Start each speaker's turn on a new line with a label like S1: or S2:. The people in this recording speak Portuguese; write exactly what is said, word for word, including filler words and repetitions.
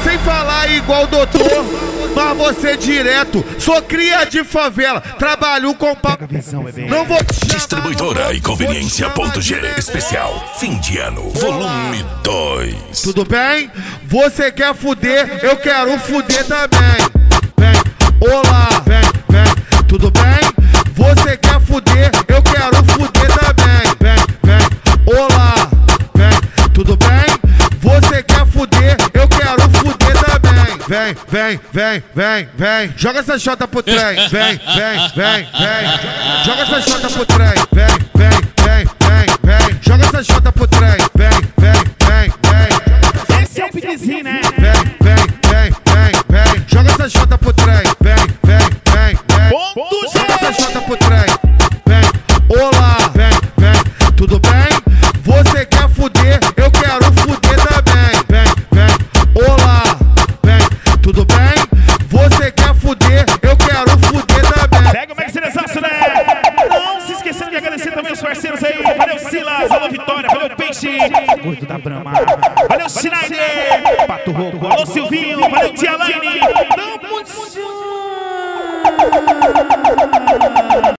S1: sem falar igual doutor, mas você direto. Sou cria de favela, trabalho com papo. Não vou te chamar,
S2: Distribuidora e Conveniência.g. Especial Fim de Ano, volume dois.
S1: Tudo bem? Você quer fuder, eu quero fuder também. Vem, olá, vem, vem. Tudo bem? Você quer fuder, eu quero fuder também. Vem, vem, olá, vem. Tudo bem? Você quer fuder, eu quero fuder também. Vem, vem, vem, vem, vem. Joga essa chota pro trem. Vem, vem, vem, vem. Joga essa chota pro trem. Vem, vem, vem, vem, vem. Joga essa chota pro trem. Vem, vem, vem, vem.
S3: Esse é o piquezinho, né?
S1: Vem, vem, vem, vem, vem. Joga essa chota pro trem. Vem, vem, vem, vem.
S3: Ponto G.
S1: Joga essa chota pro trem. Vem, olá, vem, vem. Tudo bem? Você quer fuder, eu quero fuder também. Vem, vem, olá, vem. Tudo bem? Você quer fuder, eu quero fuder também.
S3: Pega o Mercedes-Aço, né? Não se esquecendo de agradecer também os parceiros aí. Valeu, Silas. Alô, Vitória. Valeu, Peixe. Gordo da Brahma. Valeu, Schneider. Pato Roco. Alô, Silvinho. Valeu, Tia Laine. Tamo junto.